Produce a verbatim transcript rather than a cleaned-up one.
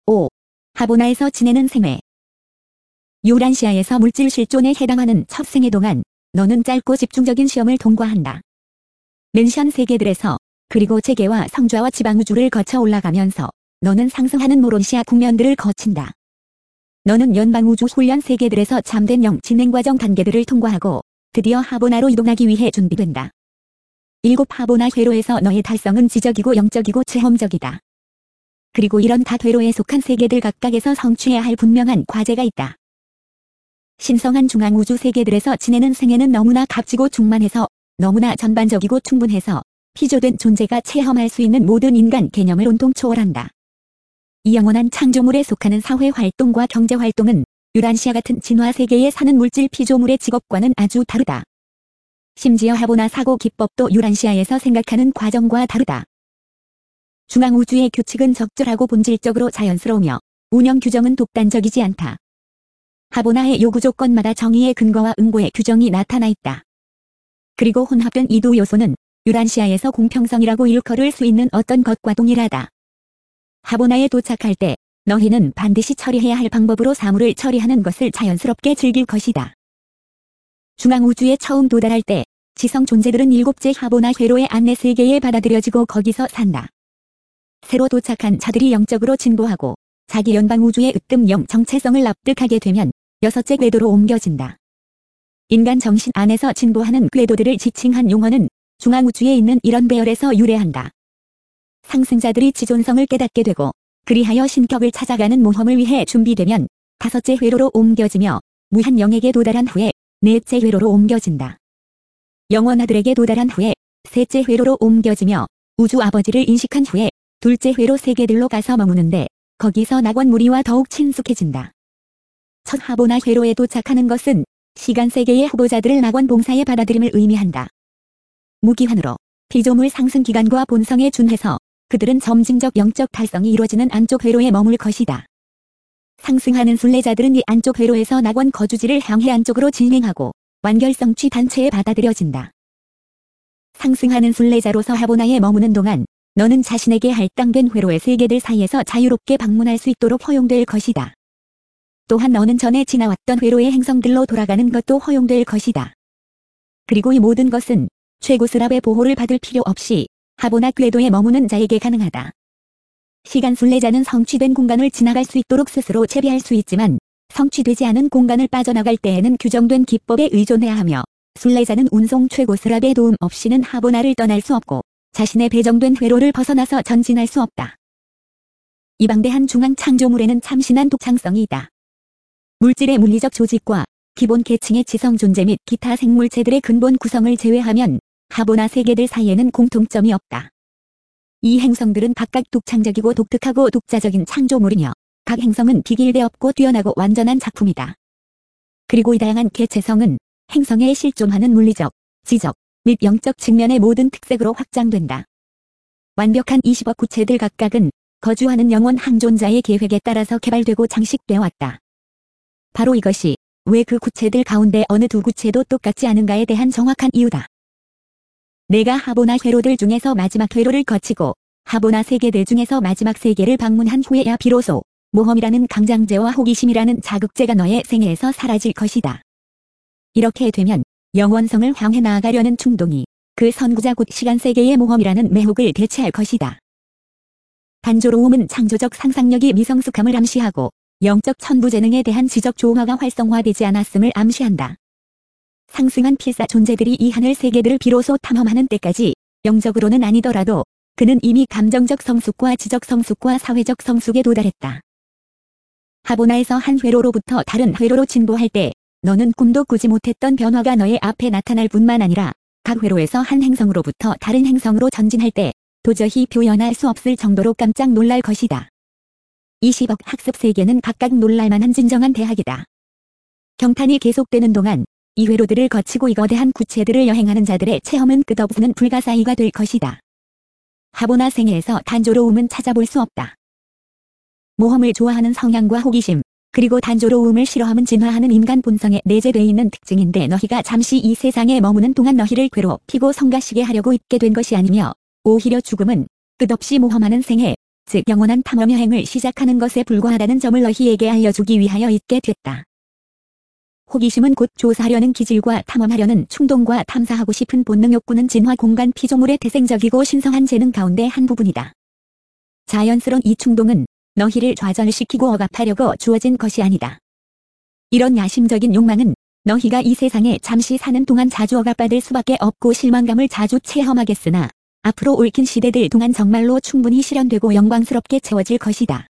오. 하보나에서 지내는 생애. 유란시아에서 물질 실존에 해당하는 첫 생애 동안 너는 짧고 집중적인 시험을 통과한다. 멘션 세계들에서 그리고 체계와 성좌와 지방우주를 거쳐 올라가면서 너는 상승하는 모론시아 국면들을 거친다. 너는 연방우주 훈련 세계들에서 참된 영 진행 과정 단계들을 통과하고 드디어 하보나로 이동하기 위해 준비된다. 일곱 하보나 회로에서 너의 달성은 지적이고 영적이고 체험적이다. 그리고 이런 각 회로에 속한 세계들 각각에서 성취해야 할 분명한 과제가 있다. 신성한 중앙우주 세계들에서 지내는 생애는 너무나 값지고 충만해서 너무나 전반적이고 충분해서 피조된 존재가 체험할 수 있는 모든 인간 개념을 온통 초월한다. 이 영원한 창조물에 속하는 사회활동과 경제활동은 유란시아 같은 진화세계에 사는 물질 피조물의 직업과는 아주 다르다. 심지어 하보나 사고 기법도 유란시아에서 생각하는 과정과 다르다. 중앙우주의 규칙은 적절하고 본질적으로 자연스러우며 운영 규정은 독단적이지 않다. 하보나의 요구 조건마다 정의의 근거와 응고의 규정이 나타나 있다. 그리고 혼합된 이 두 요소는 유란시아에서 공평성이라고 일컬을 수 있는 어떤 것과 동일하다. 하보나에 도착할 때 너희는 반드시 처리해야 할 방법으로 사물을 처리하는 것을 자연스럽게 즐길 것이다. 중앙우주에 처음 도달할 때 지성 존재들은 일곱째 하보나 회로의 안내 세계에 받아들여지고 거기서 산다. 새로 도착한 자들이 영적으로 진보하고 자기 연방우주의 으뜸 영 정체성을 납득하게 되면 여섯째 궤도로 옮겨진다. 인간 정신 안에서 진보하는 궤도들을 지칭한 용어는 중앙우주에 있는 이런 배열에서 유래한다. 상승자들이 지존성을 깨닫게 되고 그리하여 신격을 찾아가는 모험을 위해 준비되면 다섯째 회로로 옮겨지며 무한 영에게 도달한 후에 넷째 회로로 옮겨진다. 영원아들에게 도달한 후에 셋째 회로로 옮겨지며 우주 아버지를 인식한 후에 둘째 회로 세계들로 가서 머무는데 거기서 낙원 무리와 더욱 친숙해진다. 첫 하보나 회로에 도착하는 것은 시간 세계의 후보자들을 낙원 봉사에 받아들임을 의미한다. 무기한으로 피조물 상승 기간과 본성에 준해서 그들은 점진적 영적 달성이 이루어지는 안쪽 회로에 머물 것이다. 상승하는 순례자들은 이 안쪽 회로에서 낙원 거주지를 향해 안쪽으로 진행하고 완결성취 단체에 받아들여진다. 상승하는 순례자로서 하보나에 머무는 동안 너는 자신에게 할당된 회로의 세계들 사이에서 자유롭게 방문할 수 있도록 허용될 것이다. 또한 너는 전에 지나왔던 회로의 행성들로 돌아가는 것도 허용될 것이다. 그리고 이 모든 것은 최고스랍의 보호를 받을 필요 없이 하보나 궤도에 머무는 자에게 가능하다. 시간 순례자는 성취된 공간을 지나갈 수 있도록 스스로 채비할 수 있지만 성취되지 않은 공간을 빠져나갈 때에는 규정된 기법에 의존해야 하며 순례자는 운송 최고스랍의 도움 없이는 하보나를 떠날 수 없고 자신의 배정된 회로를 벗어나서 전진할 수 없다. 이 방대한 중앙 창조물에는 참신한 독창성이 있다. 물질의 물리적 조직과 기본 계층의 지성 존재 및 기타 생물체들의 근본 구성을 제외하면 하보나 세계들 사이에는 공통점이 없다. 이 행성들은 각각 독창적이고 독특하고 독자적인 창조물이며 각 행성은 비길대 없고 뛰어나고 완전한 작품이다. 그리고 이 다양한 개체성은 행성에 실존하는 물리적, 지적 및 영적 측면의 모든 특색으로 확장된다. 완벽한 이십억 구체들 각각은 거주하는 영원 항존자의 계획에 따라서 개발되고 장식되어 왔다. 바로 이것이 왜 그 구체들 가운데 어느 두 구체도 똑같지 않은가에 대한 정확한 이유다. 내가 하보나 회로들 중에서 마지막 회로를 거치고 하보나 세계들 중에서 마지막 세계를 방문한 후에야 비로소 모험이라는 강장제와 호기심이라는 자극제가 너의 생애에서 사라질 것이다. 이렇게 되면 영원성을 향해 나아가려는 충동이 그 선구자 곧 시간세계의 모험이라는 매혹을 대체할 것이다. 단조로움은 창조적 상상력이 미성숙함을 암시하고 영적 천부재능에 대한 지적 조화가 활성화되지 않았음을 암시한다. 상승한 필사 존재들이 이 하늘 세계들을 비로소 탐험하는 때까지 영적으로는 아니더라도 그는 이미 감정적 성숙과 지적 성숙과 사회적 성숙에 도달했다. 하보나에서 한 회로로부터 다른 회로로 진보할 때 너는 꿈도 꾸지 못했던 변화가 너의 앞에 나타날 뿐만 아니라 각 회로에서 한 행성으로부터 다른 행성으로 전진할 때 도저히 표현할 수 없을 정도로 깜짝 놀랄 것이다. 이십억 학습 세계는 각각 놀랄만한 진정한 대학이다. 경탄이 계속되는 동안 이 회로들을 거치고 이 거대한 구체들을 여행하는 자들의 체험은 끝없는 불가사의가 될 것이다. 하보나 생애에서 단조로움은 찾아볼 수 없다. 모험을 좋아하는 성향과 호기심, 그리고 단조로움을 싫어함은 진화하는 인간 본성에 내재되어 있는 특징인데 너희가 잠시 이 세상에 머무는 동안 너희를 괴롭히고 성가시게 하려고 있게 된 것이 아니며 오히려 죽음은 끝없이 모험하는 생애, 즉 영원한 탐험 여행을 시작하는 것에 불과하다는 점을 너희에게 알려주기 위하여 있게 됐다. 호기심은 곧 조사하려는 기질과 탐험하려는 충동과 탐사하고 싶은 본능 욕구는 진화 공간 피조물의 태생적이고 신성한 재능 가운데 한 부분이다. 자연스러운 이 충동은 너희를 좌절시키고 억압하려고 주어진 것이 아니다. 이런 야심적인 욕망은 너희가 이 세상에 잠시 사는 동안 자주 억압받을 수밖에 없고 실망감을 자주 체험하겠으나 앞으로 얽힌 시대들 동안 정말로 충분히 실현되고 영광스럽게 채워질 것이다.